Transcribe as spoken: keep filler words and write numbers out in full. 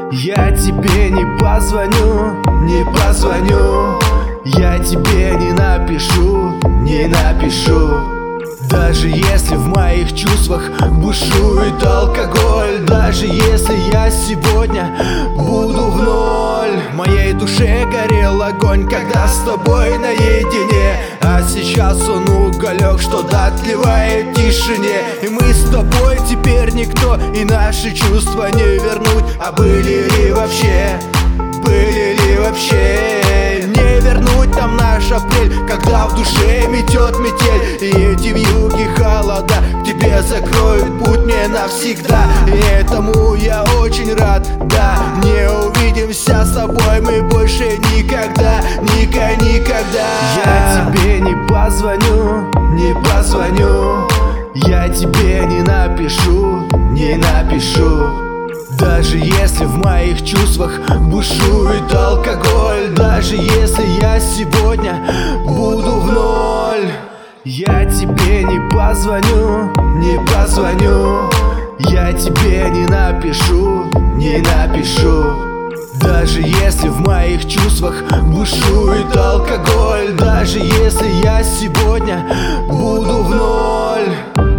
Я тебе не позвоню, не позвоню. Я тебе не напишу, не напишу. Даже если в моих чувствах бушует алкоголь, даже если я сегодня буду в ноль. В моей душе горел огонь, когда с тобой наедине, а сейчас он уголек, что дотлевает в тишине. И мы с тобой теперь никто, и наши чувства не вернуть. А были ли вообще, были ли вообще не вернуть там наш апрель, когда в душе метет метель, и эти вьюги холода к тебе закроют путь мне навсегда. И этому я очень рад, да. Не увидимся с тобой мы больше никогда, никогда, никогда. Я тебе не позвоню, не позвоню. Я тебе не напишу, не напишу. Даже если в моих чувствах бушует алкоголь, даже если я сегодня буду в ноль. Я тебе не позвоню, не позвоню. Я тебе не напишу, не напишу. Даже если в моих чувствах бушует алкоголь, даже если я сегодня буду в ноль.